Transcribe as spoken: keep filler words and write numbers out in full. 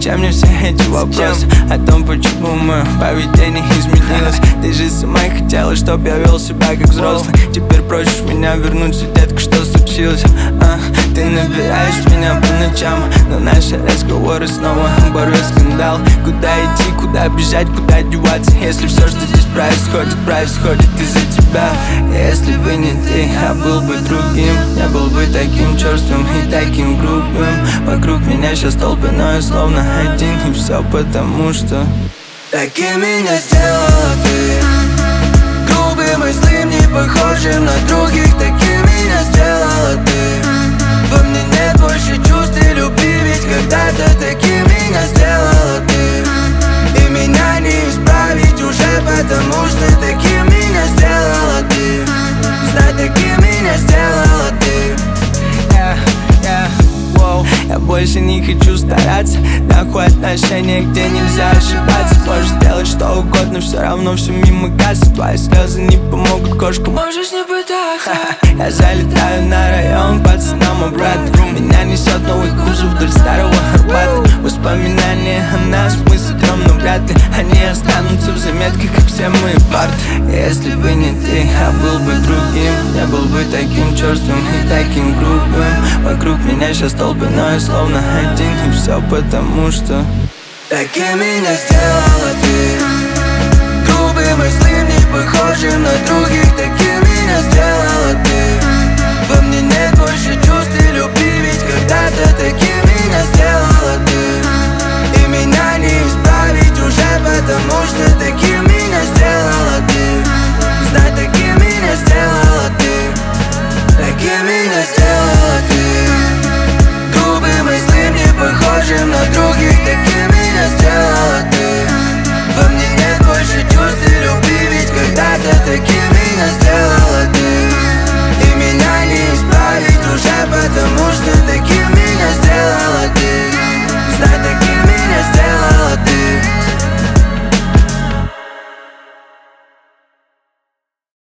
Зачем мне все эти вопросы о том, почему мое поведение изменилось? Ты же сама хотела, чтоб я вел себя как взрослый. Теперь просишь меня вернуться, детка, что случилось? А, ты набираешь меня по ночам, но наши разговоры снова борют скандал. Куда идти, куда бежать, куда деваться, если все, что здесь происходит, происходит из-за тебя? Если бы не ты, я был бы другим, не был бы таким черствым и таким грубым. Вокруг меня сейчас толпы, но я словно один, и все потому что таким меня сделала ты, грубым и злым, не похожим на других. Таким меня сделала ты, во мне нет больше чувств и любви, ведь когда-то таким меня сделала ты. И меня не исправить уже, потому что таким меня сделала ты. Знай, таким меня сделала ты. yeah, yeah. Я больше не хочу стараться, такое отношение, где нельзя ошибаться. Можешь делать что угодно, все равно все мимо кассы. Твои слезы не помогут кошкам, можешь не пытаться. Я залетаю на район, пацанам обратно. Меня несет новый кузов вдоль старого Арбата. Воспоминания о нас, мы с утром, но вряд ли они останутся в заметках, как все мои парты. Если бы не ты, я был бы другим, не был бы таким черствым и таким грубым. Вокруг меня сейчас толпы, но я словно один, и все потому что таким меня сделала ты, грубым и злым.